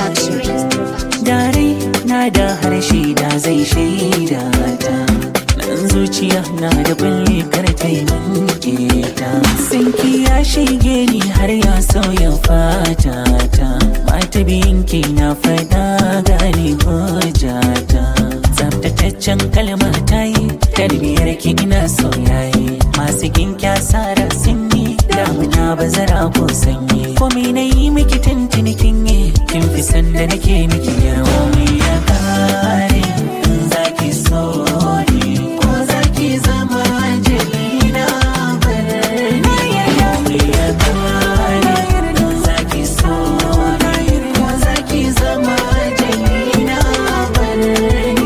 Dare na da harshe da zai shaida ta, nan zuciya na da balle kartai manke ta. Sanki ya shige ni har ya sauya fata ta, mata biyinki na fada gane hujjata. Tsaftataccen kalma ta yi, tarbiyar ki ina soyaye, masu ginki sara sun yi, damuna bazara ko sanyi. Komai na yi miki tuntuni kin yi, kin fi sanda nake miki yarwa mai ya kare. In zaki so ni ko zaki zama jalina barni, mai ya kare. In zaki so ni ko zaki zama jalina barni.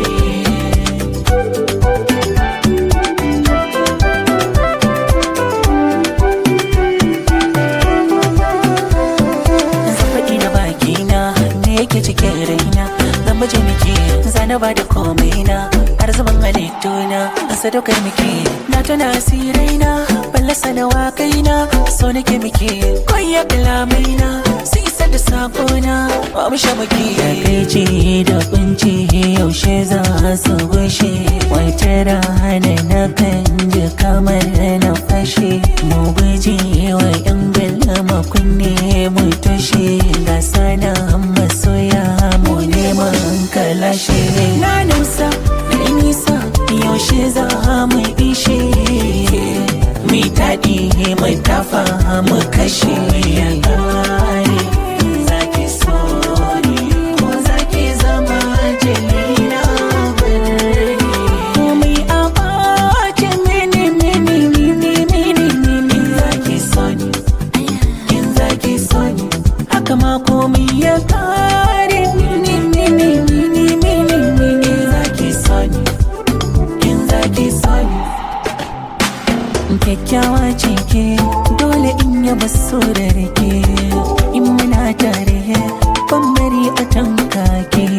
Yake cikin raina zan baje miki, zana ba da komai na har zaman halittuna a sadaukar miki. Na tuna asiraina fallasa na waƙaina, so nake miki koya kalamaina su isa da sakona ba mu sha maki. Da kai ce da kunci yaushe za su gushe, wata rana na kan ji kamar na fashe. Mu guji wa yan galama kunne mu tushe, ga sana masoya mu neman kalashe. Na nausa na nisa yaushe za mu ishe, mi taɗi mai tafa mu kashe. Ya kare zaki so ni ko zaki zama jalina barni, komai a ɓace mini. In zaki so ni, in zaki so ni, haka ma komai ya kare mini. In zaki so ni, in zaki so ni. Kyakkyawa ce ke, dole in yaba so da rike, in muna tare ban bari a tanka ke.